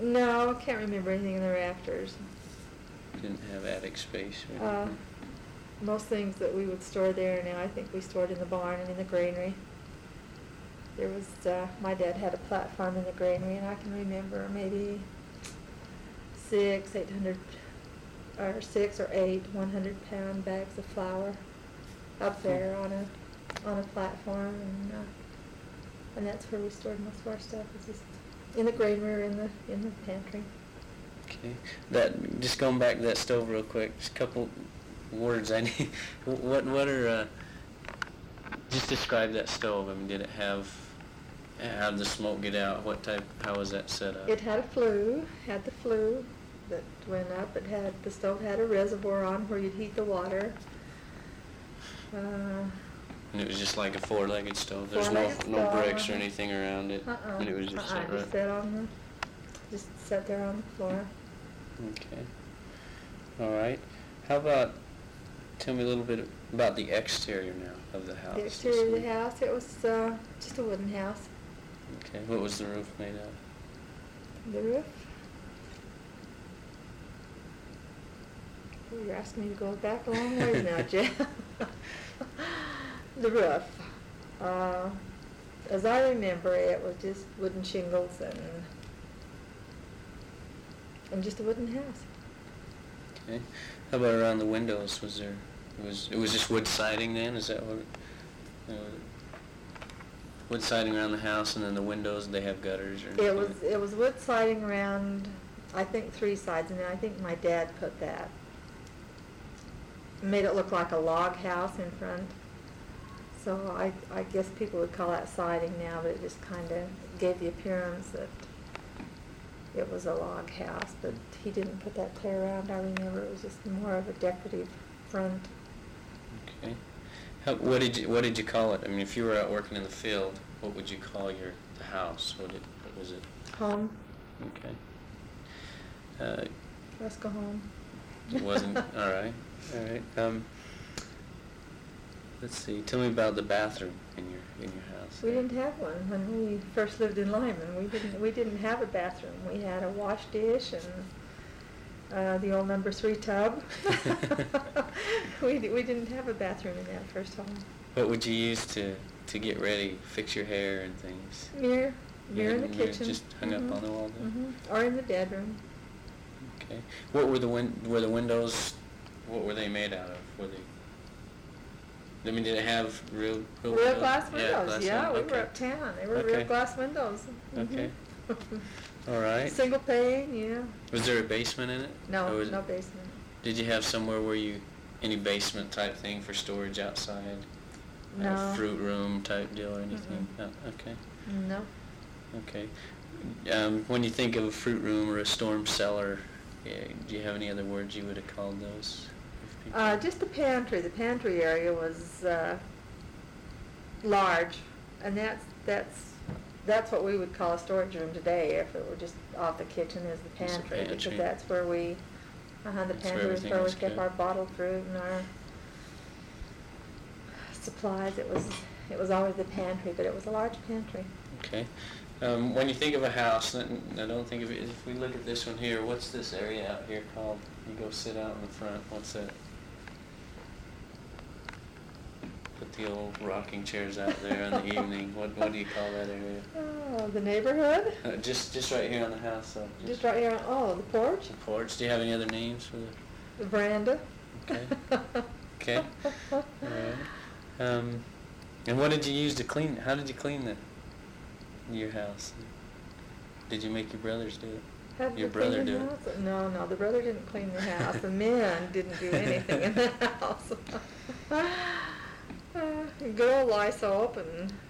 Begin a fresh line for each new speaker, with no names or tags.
No, I can't remember anything in the rafters.
Didn't have attic space or anything?
Most things that we would store there now, I think we stored in the barn and in the granary. There was, my dad had a platform in the granary, and I can remember maybe 6 or 8 100-pound bags of flour up there on a platform, and that's where we stored most of our stuff. It's just in the granary or in the pantry.
Okay. Just going back to that stove real quick, just a couple words I need. What are, just describe that stove. I mean, did it how did the smoke get out? How was that set up?
It had the flue that went up. The stove had a reservoir on where you'd heat the water.
And it was just like a four-legged stove. There's no bricks or anything around it. And it was just set right.
Just sat there on the floor.
Okay. All right. How about, tell me a little bit about the exterior now of the house.
The exterior of the house, it was just a wooden house.
Okay. What was the roof made of?
The roof? Oh, you're asking me to go back a long ways now, Jeff. The roof. As I remember, it was just wooden shingles and just a wooden house.
Okay. How about around the windows? It was just wood siding then? Is that what? Wood siding around the house, and then the windows, they have gutters or anything?
It was wood siding around, I think 3 sides, and then I think my dad put that. Made it look like a log house in front. So I guess people would call that siding now, but it just kind of gave the appearance that it was a log house. But he didn't put that clear around. I remember it was just more of a decorative front.
Okay. What did you call it? I mean, if you were out working in the field, what would you call the house? What was it?
Home.
Okay.
Let's go home.
It wasn't all right. All right. Let's see. Tell me about the bathroom in your house.
We didn't have one when we first lived in Lyman. We didn't have a bathroom. We had a wash dish and the old number 3 tub. We didn't have a bathroom in that first home.
What would you use to get ready, fix your hair and things?
Mirror in the kitchen.
Just hung up on the wall there?
Mm-hmm. Or in the bedroom.
Okay. What were the windows? What were they made out of? I mean, did it have real
glass windows?
Yeah,
we were uptown. They were real glass windows.
Okay. All right.
Single pane, yeah.
Was there a basement in it?
No, no basement.
Did you have somewhere any basement type thing for storage outside?
No.
A fruit room type deal or anything?
Mm-mm.
Oh, okay.
No.
Okay. When you think of a fruit room or a storm cellar, do you have any other words you would have called those?
Just the pantry. The pantry area was large, and that's what we would call a storage room today. If it were just off the kitchen as the pantry, because that's where the pantry was where we kept our bottled fruit and our supplies. It was always the pantry, but it was a large pantry.
Okay. When you think of a house, I don't think of it. If we look at this one here, what's this area out here called? You go sit out in the front. What's that? Put the old rocking chairs out there in the evening. What do you call that area?
Oh, the neighborhood?
Just right here on the house. So
just right here on, the porch?
The porch. Do you have any other names for
the veranda?
Okay. Okay. All right. And what did you use to clean? How did you clean your house? Did you make your brothers do it? Your brother do it?
No, the brother didn't clean the house. The men didn't do anything in the house. Good old Lysol and